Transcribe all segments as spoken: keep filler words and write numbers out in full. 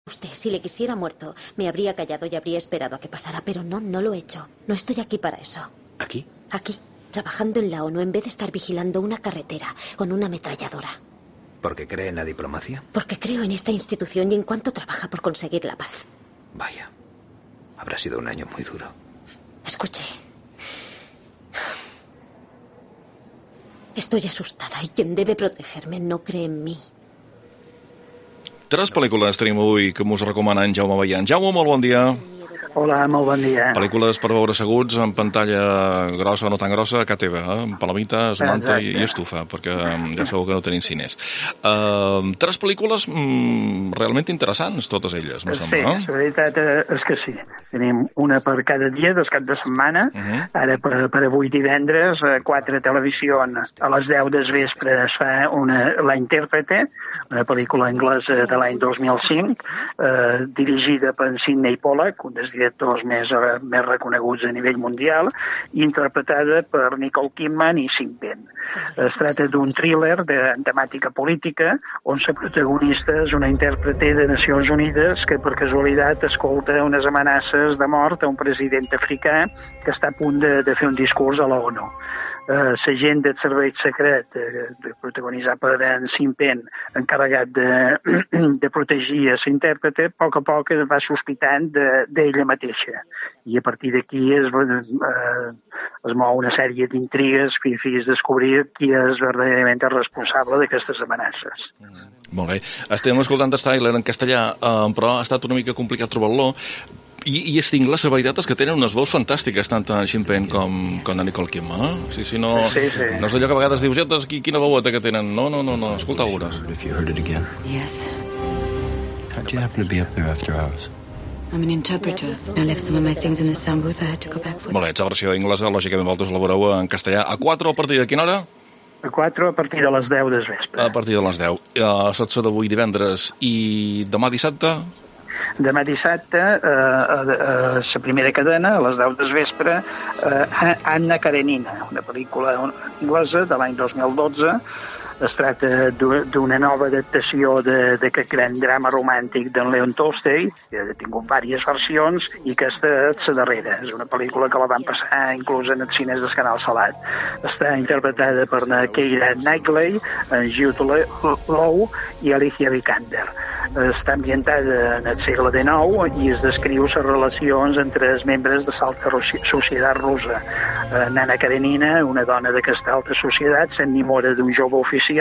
Usted, si le quisiera muerto, me habría callado y habría esperado a que pasara, pero no, no lo he hecho. No estoy aquí para eso. ¿Aquí? Aquí, trabajando en la ONU en vez de estar vigilando una carretera con una ametralladora. ¿Por qué cree en la diplomacia? Porque creo en esta institución y en cuánto trabaja por conseguir la paz. Vaya, habrá sido un año muy duro. Escuche. Estoy asustada y quien debe protegerme no cree en mí. Tres pel·lícules tenim avui que mos recomana en Jaume Bayan. Jaume, molt bon dia. Hola, molt bon dia. Pel·lícules per veure asseguts en pantalla grossa o no tan grossa, a casa teva, eh? Amb palamites, manta i, i estufa, perquè ja sabeu que no tenim cines. Uh, tres pel·lícules mm, realment interessants, totes elles, me sembla, no? Sí, la veritat és que sí. Tenim una per cada dia del cap de setmana. Uh -huh. Ara, per, per avui divendres, a quatre televisió, a les deu del vespre es fa una, La Intèrprete, una pel·lícula anglesa de l'any dos mil cinc, eh, dirigida per Sidney Pollack, un dels directors més, més reconeguts a nivell mundial, i interpretada per Nicole Kidman i Sean Penn. Es tracta d'un thriller de temàtica política on la protagonista és una intèrprete de Nacions Unides que per casualitat escolta unes amenaces de mort a un president africà que està a punt de, de fer un discurs a l'ONU. L'agent del servei secret, eh, protagonitzat per en Sean Penn, encarregat de, de protegir a l'intèrprete, a poc a poc va sospitant d'ella de, mateixa. I a partir d'aquí es, eh, es mou una sèrie d'intrigues fins a descobrir qui és verdaderament el responsable d'aquestes amenaces. Mm. Molt bé. Estem escoltant el tràiler en castellà, eh, però ha estat una mica complicat trobar-lo. I, i és tingle, la veritat és que tenen unes veus fantàstiques, tant en Sean Penn com, com en Nicole Kidman, eh? Sí, sí, no, sí, sí. No és allò que a vegades dius, jotes, quina veueta que tenen. No, no, no, no. Escolta, veuràs. If you heard it again. Yes. How'd you happen to be up there after hours? I'm an interpreter. I left some of my things in the sound booth. I had to go back for Molt bé, ets a versió anglesa, lògicament vosaltres la veureu en castellà. A quatre a partir de quina hora? A quatre a partir de les deu del vespre. A partir de les deu. A setze d'avui divendres i demà dissabte? Demà dissabte, eh, a, a la primera cadena, a les deu del vespre, eh, Anna Karenina, una pel·lícula anglesa de l'any dos mil dotze. Es tracta d'una nova adaptació d'aquest gran drama romàntic d'en Leon Tolstoy, que ha tingut diverses versions, i aquesta és la darrera. És una pel·lícula que la van passar inclús en els cines del Canal Salat. Està interpretada per Keira Knightley, Jude Law i Alicia Vikander. Està ambientada en el segle dinou i es descriu les relacions entre els membres de l'alta societat russa. Nana Karenina, una dona d'aquesta alta societat, s'enamora d'un jove oficial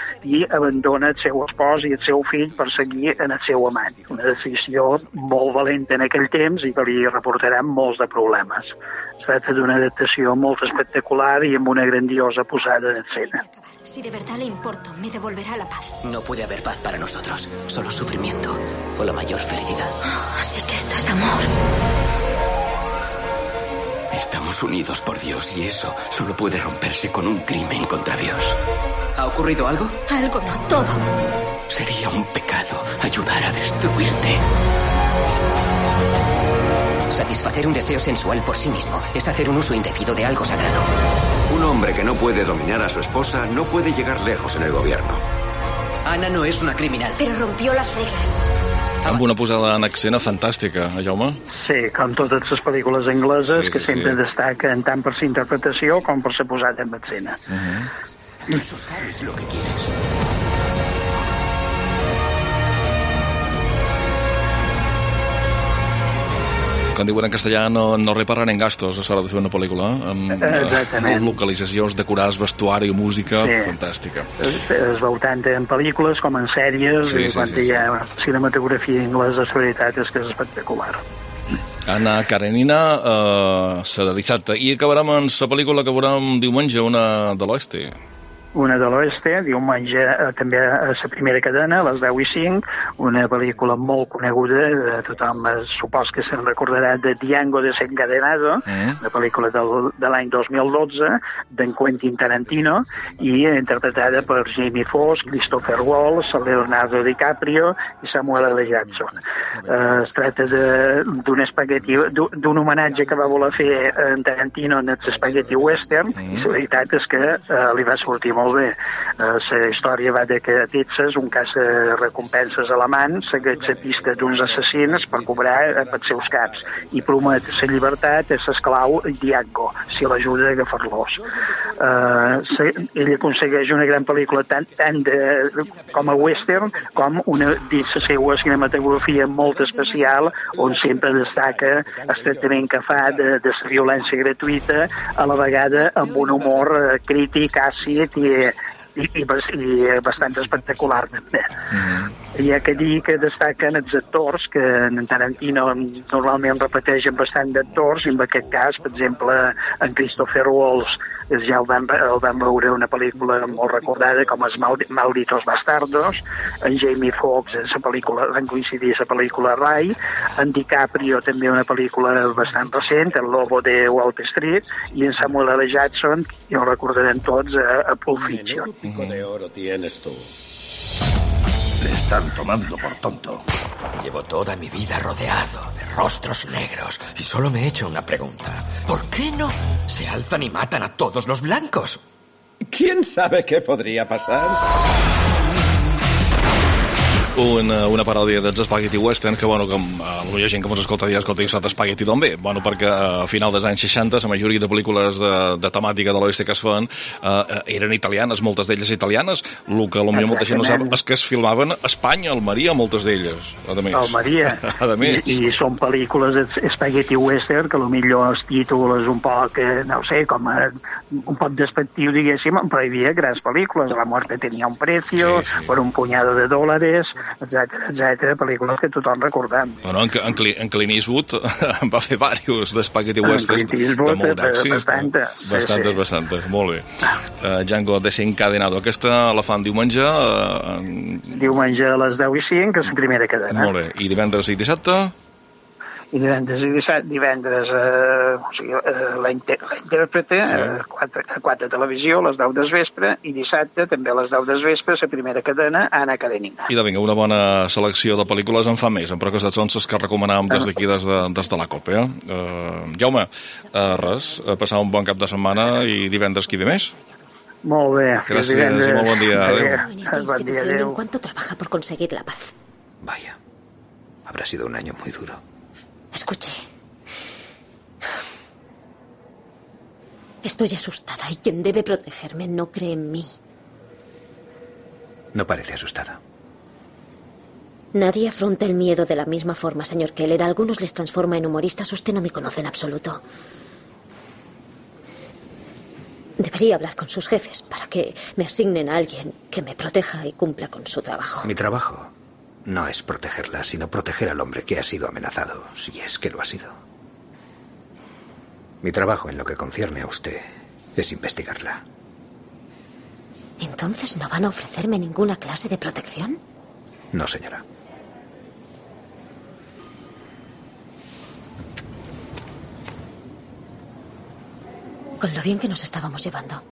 i abandona el seu espòs i el seu fill per seguir en el seu amant. Una decisió molt valenta en aquell temps i que li reportarà molts de problemes. Es tracta d'una adaptació molt espectacular i amb una grandiosa posada en escena. Si de verdad le importo, me devolverá la paz. No puede haber paz para nosotros, solo sufrimiento o la mayor felicidad. Oh, así que esto es amor. Estamos unidos por Dios y eso solo puede romperse con un crimen contra Dios. ¿Ha ocurrido algo? Algo, no todo. Sería un pecado ayudar a destruirte. Satisfacer un deseo sensual por sí mismo es hacer un uso indebido de algo sagrado. Un hombre que no puede dominar a su esposa no puede llegar lejos en el gobierno. Ana no és una criminal. Però rompió les regles. Amb una posada en escena fantàstica, eh, Jaume? Sí, com totes les pel·lícules angleses, sí, que sí, sempre sí. destaquen tant per la interpretació com per la posada en escena. Uh-huh. Eso sabes lo que quieres. Com diuen en castellà, no, no reparan en gastos a l'hora de fer una pel·lícula. Amb, Exactament. amb localitzacions, decorats, vestuari, música, sí. Fantàstica. Es, es veu tant en pel·lícules com en sèries, sí, i sí, quan sí, hi ha sí. cinematografia anglesa, la veritat és que és espectacular. Anna Karenina, eh, la de dissabte. I acabarem amb la pel·lícula que veurem diumenge, una de l'Oeste. Una de l'Oeste, diumenge eh, també a la primera cadena, a les deu i cinc, una pel·lícula molt coneguda, de tothom eh, supos que se'n recordarà, de Django desencadenado, mm. una pel·lícula del, de l'any dos mil dotze, d'en Quentin Tarantino, i interpretada per Jamie Foxx, Christopher Waltz, Leonardo DiCaprio i Samuel L. Jackson. Eh, es tracta d'un espagueti, d'un homenatge que va voler fer en Tarantino en els espagueti western, mm. i la veritat és que eh, li va sortir molt bé. Eh, la història va de que a Texas un caça recompenses alemany segueix la pista d'uns assassins per cobrar eh, pels seus caps i promet la llibertat a l'esclau Diago si l'ajuda a agafar-los. Eh, se, ell aconsegueix una gran pel·lícula tant, tant de, com a western com una dins la seva cinematografia molt especial on sempre destaca el tractament que fa de, de la violència gratuïta a la vegada amb un humor eh, crític, àcid i, i, i, i bastant espectacular també. Mm-hmm. Hi ha que dir que destaquen els actors, que en Tarantino normalment repeteixen bastant d'actors, i en aquest cas, per exemple, en Christopher Waltz ja el van, el van veure una pel·lícula molt recordada com els Malditos Bastardos, en Jamie Foxx en la pel·lícula, van coincidir a la pel·lícula Rai, en DiCaprio també una pel·lícula bastant recent, El Lobo de Wall Street, i en Samuel L. Jackson, que el recordarem tots, a, a Pulp Fiction. De oro tienes tú. Le están tomando por tonto. Llevo toda mi vida rodeado de rostros negros y solo me he hecho una pregunta. ¿Por qué no se alzan y matan a todos los blancos? ¿Quién sabe qué podría pasar? Una, una paròdia dels Spaghetti Western que, bueno, que uh, hi ha gent que mos escolta dir, escolta, i sota Spaghetti d'on ve? Bueno, perquè a final dels anys seixanta la majoria de pel·lícules de, de temàtica de l'oeste que es feien uh, eren italianes, moltes d'elles italianes. El que potser molta gent no sap és que es filmaven a Espanya, al Maria, moltes d'elles. Al Maria. I, I són pel·lícules Spaghetti Western que potser el títol és un poc, no sé, com a, un poc despectiu, diguéssim, però hi havia grans pel·lícules. La muerte tenía un precio, sí, sí. Per un puñado de dòlares, etcètera, etcètera, pel·lícules que tothom recordem. Bueno, en, en, en Clint Eastwood va fer diversos d'Spaghetti Westerns de molt d'èxit. Bastantes. Bastantes, sí, sí. bastantes, molt bé. Uh, Django Desencadenado, aquesta la fan diumenge? Uh, diumenge a les deu i cinc, que és la primera cadena. Molt bé, i divendres i dissabte? I divendres i dissabte, divendres eh, o sigui, eh, la, inter, la intèrprete, sí. a, quatre, a quatre televisió, a les deu del vespre, i dissabte, també a les deu del vespre, la primera cadena, Anna Karenina. I de vinga, una bona selecció de pel·lícules en fa més, però aquestes són les que recomanàvem des d'aquí, des, de, des de la COPE. Eh? Uh, Jaume, uh, res, uh, passar un bon cap de setmana i divendres qui ve més? Molt bé. Gràcies i molt bon dia. Adéu. En esta institución, ¿en cuánto trabaja por conseguir la paz? Vaya, habrá sido un año muy duro. Escuche. Estoy asustada y quien debe protegerme no cree en mí. No parece asustada. Nadie afronta el miedo de la misma forma, señor Keller. A algunos les transforma en humoristas. Usted no me conoce en absoluto. Debería hablar con sus jefes para que me asignen a alguien que me proteja y cumpla con su trabajo. Mi trabajo no es protegerla, sino proteger al hombre que ha sido amenazado, si es que lo ha sido. Mi trabajo en lo que concierne a usted es investigarla. ¿Entonces no van a ofrecerme ninguna clase de protección? No, señora. Con lo bien que nos estábamos llevando.